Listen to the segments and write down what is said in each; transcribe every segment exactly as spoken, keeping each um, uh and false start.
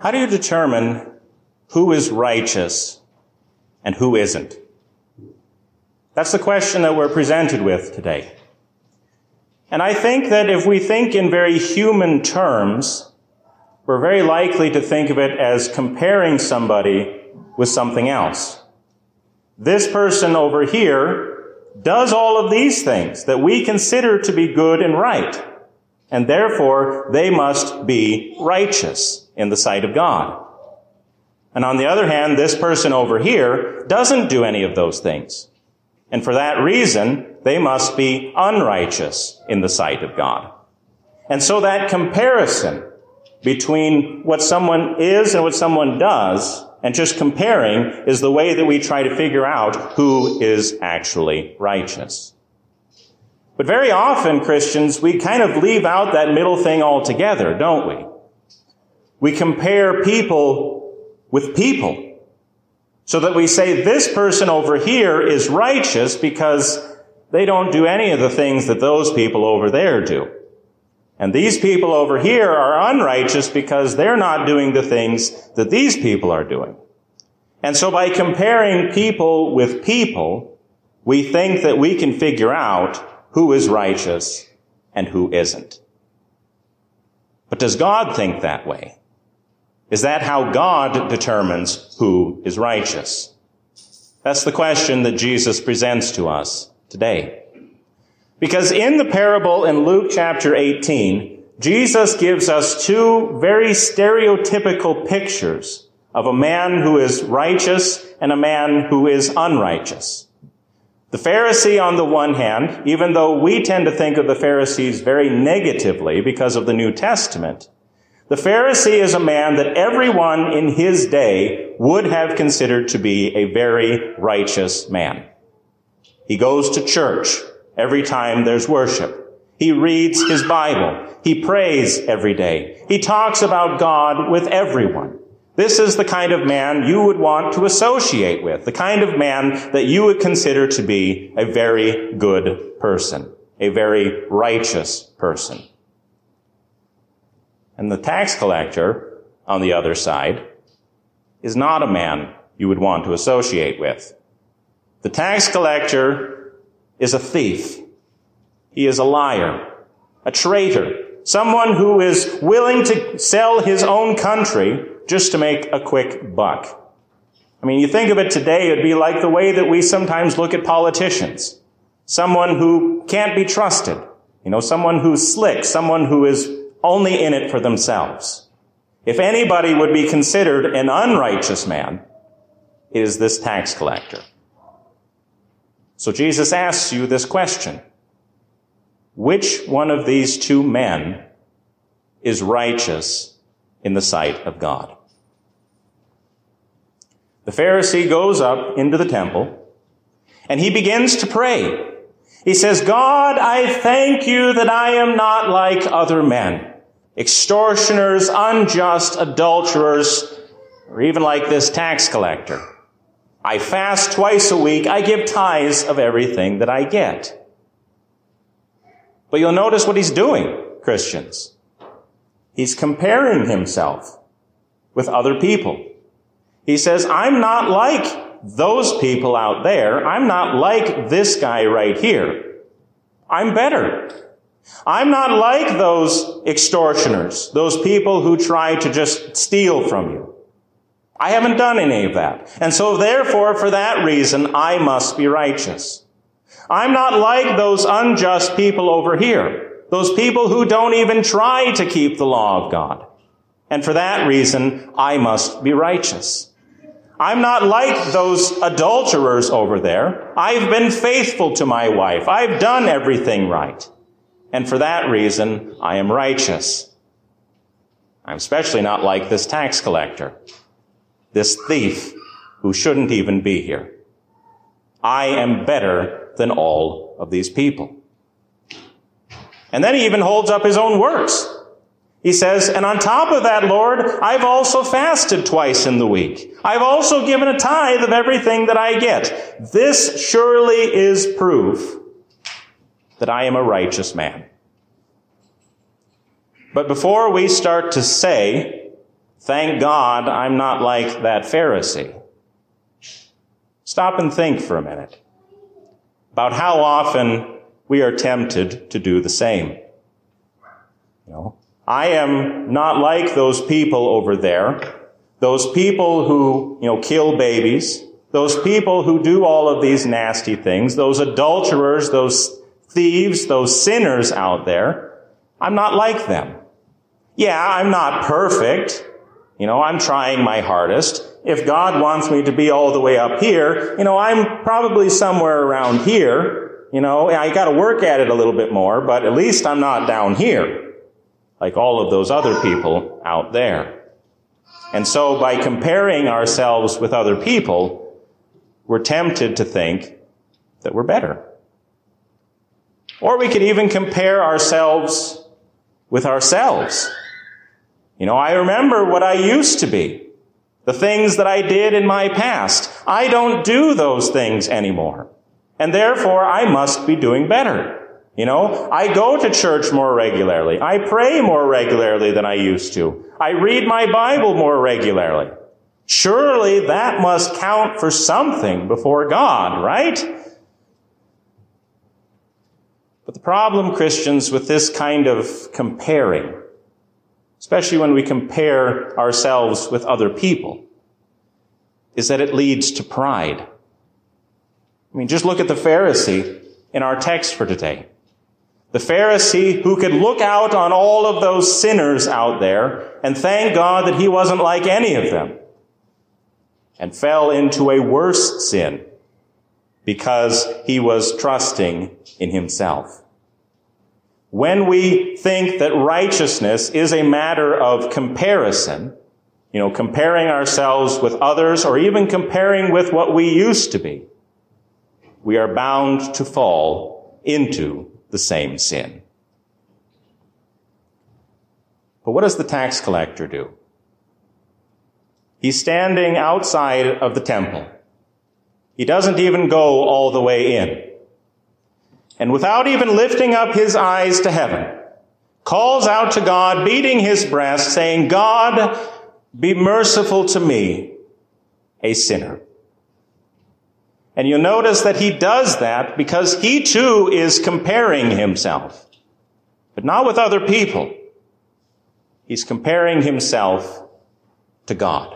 How do you determine who is righteous and who isn't? That's the question that we're presented with today. And I think that if we think in very human terms, we're very likely to think of it as comparing somebody with something else. This person over here does all of these things that we consider to be good and right, and therefore they must be righteous in the sight of God. And on the other hand, this person over here doesn't do any of those things. And for that reason, they must be unrighteous in the sight of God. And so that comparison between what someone is and what someone does, and just comparing, is the way that we try to figure out who is actually righteous. But very often, Christians, we kind of leave out that middle thing altogether, don't we? We compare people with people. So that we say this person over here is righteous because they don't do any of the things that those people over there do. And these people over here are unrighteous because they're not doing the things that these people are doing. And so by comparing people with people, we think that we can figure out who is righteous and who isn't. But does God think that way? Is that how God determines who is righteous? That's the question that Jesus presents to us today. Because in the parable in Luke chapter eighteen, Jesus gives us two very stereotypical pictures of a man who is righteous and a man who is unrighteous. The Pharisee on the one hand, even though we tend to think of the Pharisees very negatively because of the New Testament, the Pharisee is a man that everyone in his day would have considered to be a very righteous man. He goes to church every time there's worship. He reads his Bible. He prays every day. He talks about God with everyone. This is the kind of man you would want to associate with, the kind of man that you would consider to be a very good person, a very righteous person. And the tax collector, on the other side, is not a man you would want to associate with. The tax collector is a thief. He is a liar, a traitor, someone who is willing to sell his own country just to make a quick buck. I mean, you think of it today, it'd be like the way that we sometimes look at politicians. Someone who can't be trusted. You know, someone who's slick, someone who is only in it for themselves. If anybody would be considered an unrighteous man, it is this tax collector. So Jesus asks you this question. Which one of these two men is righteous in the sight of God? The Pharisee goes up into the temple and he begins to pray. He says, God, I thank you that I am not like other men. Extortioners, unjust, adulterers, or even like this tax collector. I fast twice a week. I give tithes of everything that I get. But you'll notice what he's doing, Christians. He's comparing himself with other people. He says, I'm not like those people out there. I'm not like this guy right here. I'm better. I'm not like those extortioners, those people who try to just steal from you. I haven't done any of that. And so therefore, for that reason, I must be righteous. I'm not like those unjust people over here, those people who don't even try to keep the law of God. And for that reason, I must be righteous. I'm not like those adulterers over there. I've been faithful to my wife. I've done everything right. And for that reason, I am righteous. I'm especially not like this tax collector, this thief who shouldn't even be here. I am better than all of these people. And then he even holds up his own works. He says, and on top of that, Lord, I've also fasted twice in the week. I've also given a tithe of everything that I get. This surely is proof that I am a righteous man. But before we start to say Thank God I'm not like that Pharisee. Stop and think for a minute about how often we are tempted to do the same. You know, I am not like those people over there, those people who, you know, kill babies, those people who do all of these nasty things, those adulterers, those thieves, those sinners out there. I'm not like them. Yeah, I'm not perfect. You know, I'm trying my hardest. If God wants me to be all the way up here, you know, I'm probably somewhere around here. You know, I got to work at it a little bit more, but at least I'm not down here like all of those other people out there. And so by comparing ourselves with other people, we're tempted to think that we're better. Or we could even compare ourselves with ourselves. You know, I remember what I used to be, the things that I did in my past. I don't do those things anymore. And therefore, I must be doing better. You know, I go to church more regularly. I pray more regularly than I used to. I read my Bible more regularly. Surely that must count for something before God, right? But the problem, Christians, with this kind of comparing, especially when we compare ourselves with other people, is that it leads to pride. I mean, just look at the Pharisee in our text for today. The Pharisee who could look out on all of those sinners out there and thank God that he wasn't like any of them, and fell into a worse sin because he was trusting in himself. When we think that righteousness is a matter of comparison, you know, comparing ourselves with others or even comparing with what we used to be, we are bound to fall into the same sin. But what does the tax collector do? He's standing outside of the temple. He doesn't even go all the way in. And without even lifting up his eyes to heaven, calls out to God, beating his breast, saying, God, be merciful to me, a sinner. And you'll notice that he does that because he too is comparing himself, but not with other people. He's comparing himself to God.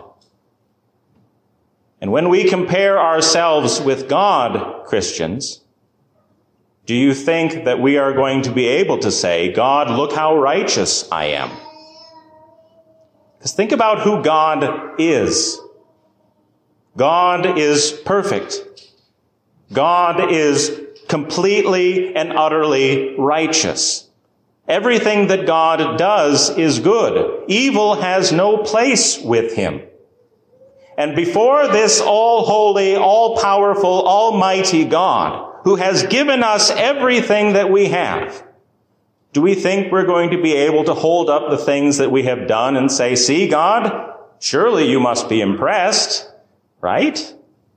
And when we compare ourselves with God, Christians, do you think that we are going to be able to say, God, look how righteous I am? Because think about who God is. God is perfect. God is completely and utterly righteous. Everything that God does is good. Evil has no place with him. And before this all-holy, all-powerful, almighty God, who has given us everything that we have, do we think we're going to be able to hold up the things that we have done and say, see, God, surely you must be impressed, right?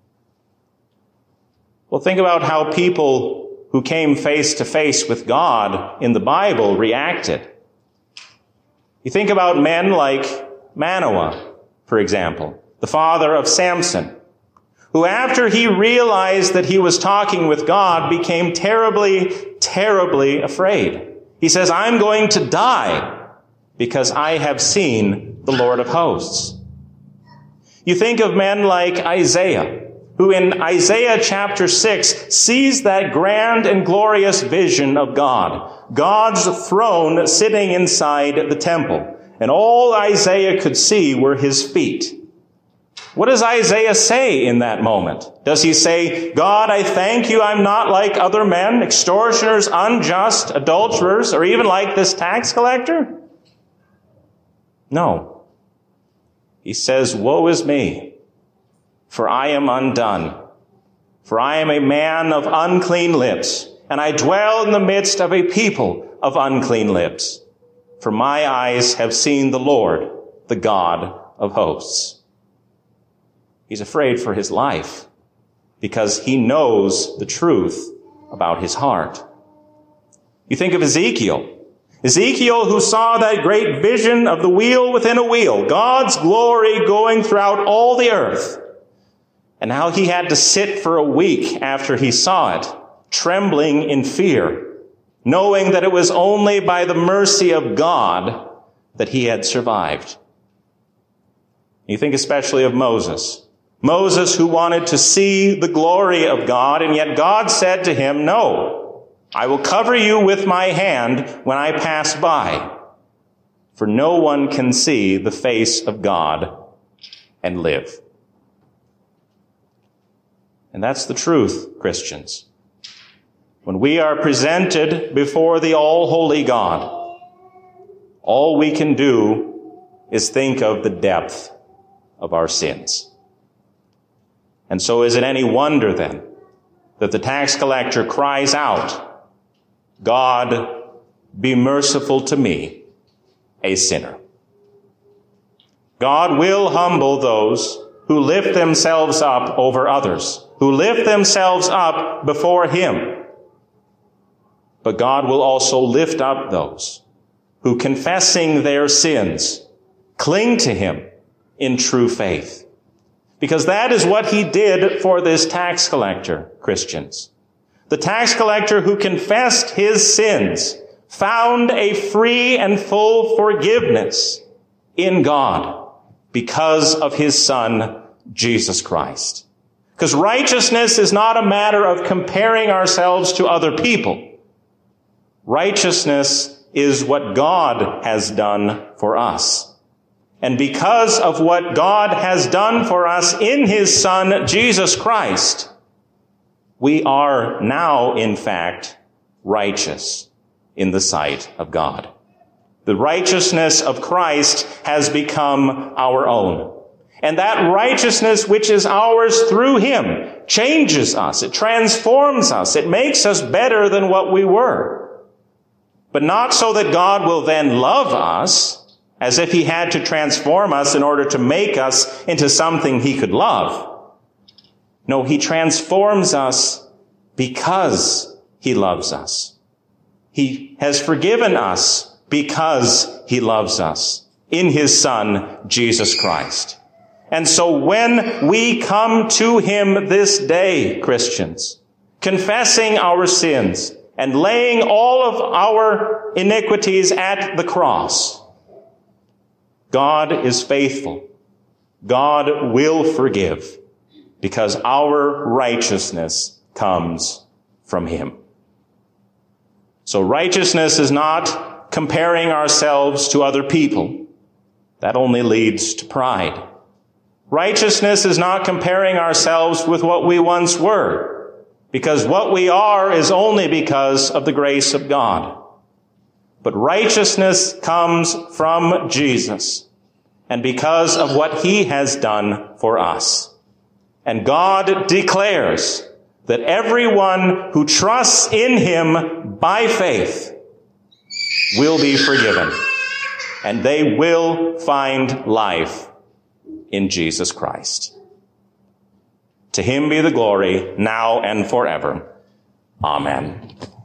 Well, think about how people who came face to face with God in the Bible reacted. You think about men like Manoah, for example, the father of Samson, who after he realized that he was talking with God became terribly, terribly afraid. He says, I'm going to die because I have seen the Lord of hosts. You think of men like Isaiah, who in Isaiah chapter six sees that grand and glorious vision of God, God's throne sitting inside the temple, and all Isaiah could see were his feet. What does Isaiah say in that moment? Does he say, God, I thank you I'm not like other men, extortioners, unjust, adulterers, or even like this tax collector? No. He says, woe is me, for I am undone. For I am a man of unclean lips, and I dwell in the midst of a people of unclean lips. For my eyes have seen the Lord, the God of hosts. He's afraid for his life because he knows the truth about his heart. You think of Ezekiel. Ezekiel, who saw that great vision of the wheel within a wheel, God's glory going throughout all the earth, and how he had to sit for a week after he saw it, trembling in fear, knowing that it was only by the mercy of God that he had survived. You think especially of Moses. Moses, who wanted to see the glory of God, and yet God said to him, "No, I will cover you with my hand when I pass by, for no one can see the face of God and live." And that's the truth, Christians. When we are presented before the all-holy God, all we can do is think of the depth of our sins. And so is it any wonder then that the tax collector cries out, "God, be merciful to me, a sinner." God will humble those who lift themselves up over others, who lift themselves up before him. But God will also lift up those who, confessing their sins, cling to him in true faith. Because that is what he did for this tax collector, Christians. The tax collector who confessed his sins found a free and full forgiveness in God because of his Son, Jesus Christ. Because righteousness is not a matter of comparing ourselves to other people. Righteousness is what God has done for us. And because of what God has done for us in his Son, Jesus Christ, we are now, in fact, righteous in the sight of God. The righteousness of Christ has become our own. And that righteousness which is ours through him changes us. It transforms us. It makes us better than what we were. But not so that God will then love us, as if he had to transform us in order to make us into something he could love. No, he transforms us because he loves us. He has forgiven us because he loves us in his Son, Jesus Christ. And so when we come to him this day, Christians, confessing our sins and laying all of our iniquities at the cross, God is faithful. God will forgive because our righteousness comes from him. So righteousness is not comparing ourselves to other people. That only leads to pride. Righteousness is not comparing ourselves with what we once were, because what we are is only because of the grace of God. But righteousness comes from Jesus, and because of what he has done for us. And God declares that everyone who trusts in him by faith will be forgiven, and they will find life in Jesus Christ. To him be the glory now and forever. Amen.